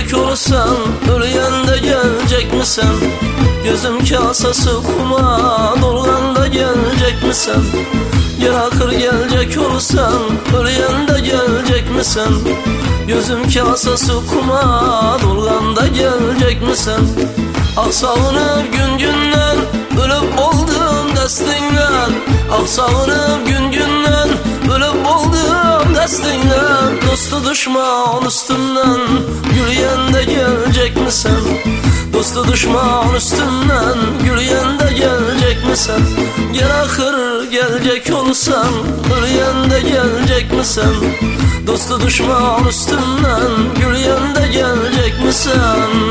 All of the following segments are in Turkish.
gelecek olsan, ölüyende gelecek misin? Gözüm kasası kuma dolganda gelecek misin? Gel akır gelecek olsan, ölüyende gelecek misin? Gözüm kasası kuma dolganda gelecek misin? Ah sağınıp gün günden, ölüp oldum destinden. Ah sağınıp gün günden, ölüp oldum destinden. Dostu düşman üstünden, gülüyende gelecek misin? Dostu düşman üstünden, gülüyende gelecek misin? Gel akır gelecek olsan, ölüyende gelecek misin? Dostu düşman üstünden, gülüyende gelecek misin?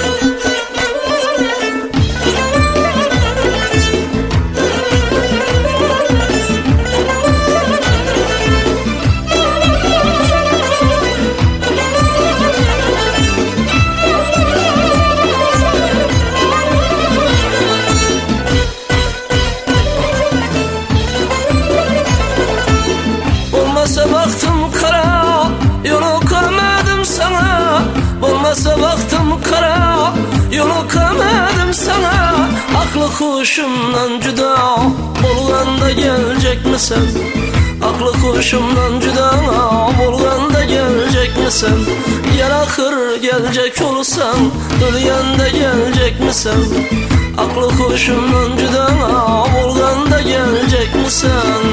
Baktım kara, yolu koymadım sana. Olmasa baktım kara, yolu koymadım sana. Aklı kuşumdan cüda olganda gelecek misin? Aklı kuşumdan cüda olganda gelecek misin? Gel akır gelecek olsan, ölüyende gelecek misin? Aklı kuşumdan cüda olganda gelecek misin?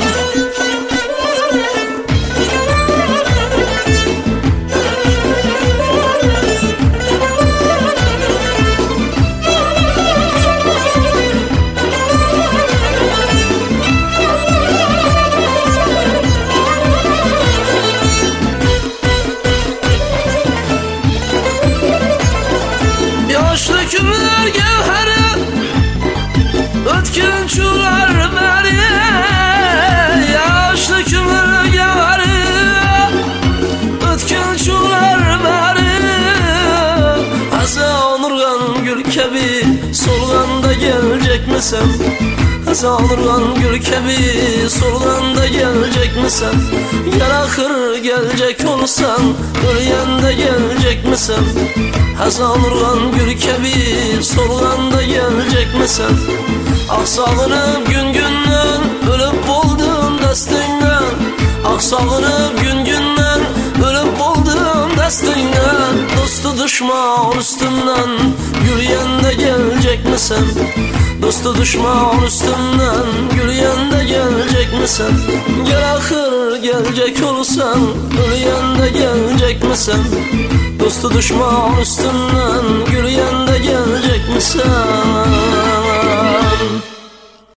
Yaşlı kümler gevheri, ötkün çular beri. Yaşlı kümler gevheri, ötkün çular beri. Haza onurgan gül kebi, solganda gelecek misin? Haza onurgan gül kebi, solganda gelecek misin? Gel akır gelecek olsan, ölüyende gelecek misin? Hazan urgan gül kebi, solganda gelecek misin? Ah sağınıp gün günden, ölüp oldum destinden. Ah sağınıp gün günden, ölüp oldum destinden. Dostu düşman üstünden, gülüyende gelecek misin? Dostu düşman üstünden, gülüyende gelecek misin? Gel akır gelecek olsan, ölüyende gelecek misin? Dostu düşman üstünden, gülüyende gelecek misin?